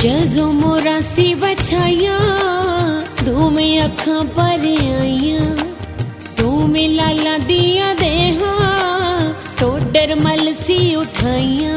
जदों मोरा सी बछाइया धूमें अखां पर आइया, धूमें लाला दिया देहा टोडर मल सी उठाइया।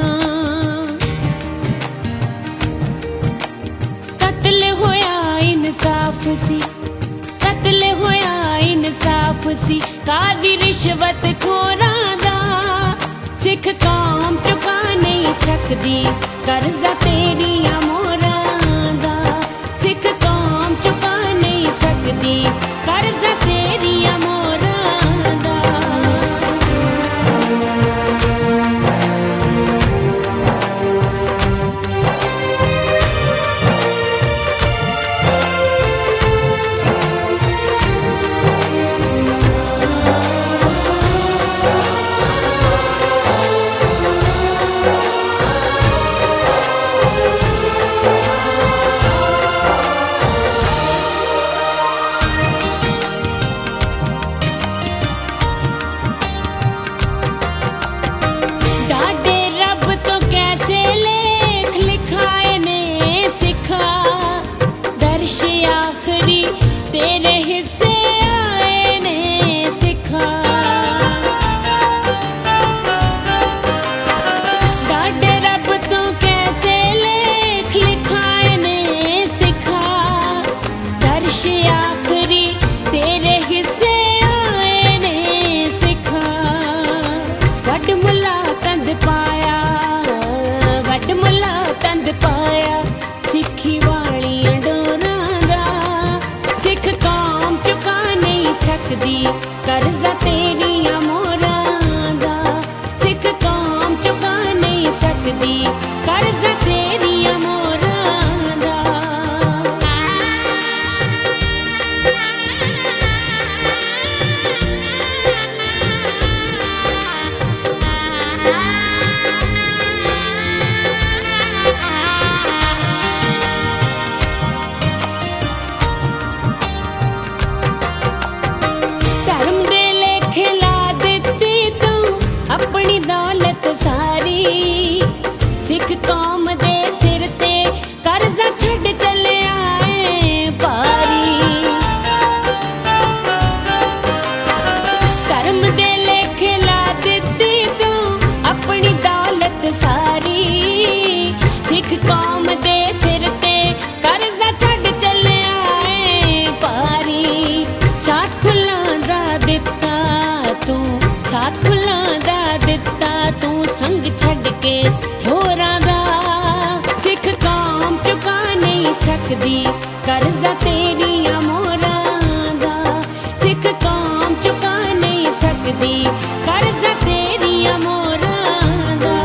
कत्ल होया इंसाफ सी, कत्ल होया इंसाफ सी, कादी रिश्वत खोरां दा सिख कौम चुका नहीं सकदी कर्जा तेरिया मोरां दा, सिख कौम चुका नहीं सकदी कर्जा तेरिया मोरां दा। सिखी वालियां डोरां दा सिख कौम चुका नहीं सकदी कर्जा तेरिया मोरां दा, सिख कौम चुका नहीं सकदी कर्जा तेरिया मोरां दा। अपनी दौलत सारी सिख कौम दे सिर ते कर्जा छड़ चले आए पारी। धर्म दे लेखे ला दित्ती तू अपनी दौलत सारी, सिख कौम दे सिर ते कर्जा छड़ चले आए पारी। साथ खुलां दा दित्ता तू, साथ खुलां दा दित्ता तू संग छड़ के होरां दा, सिख कौम चुका नहीं सकदी कर्जा तेरिया मोरां दा, सिख कौम चुका नहीं सकदी कर्जा तेरिया मोरां दा।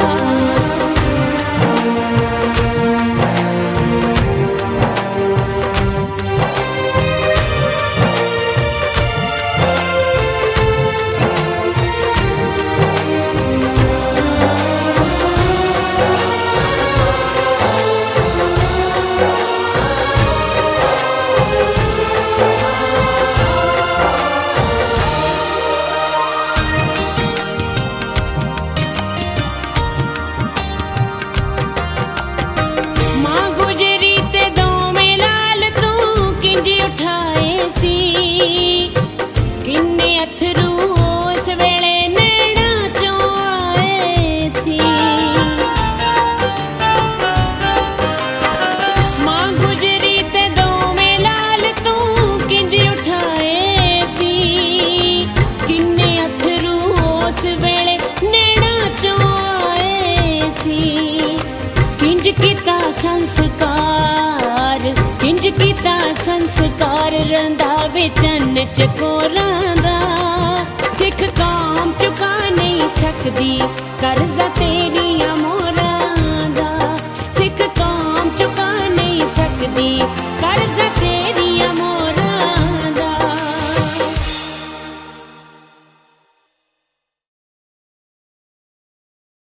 संस्कार किंज कीता संस्कार रंधावे चन्न चकोरां दा, सिख कौम चुका नहीं सकदी कर्जा तेरी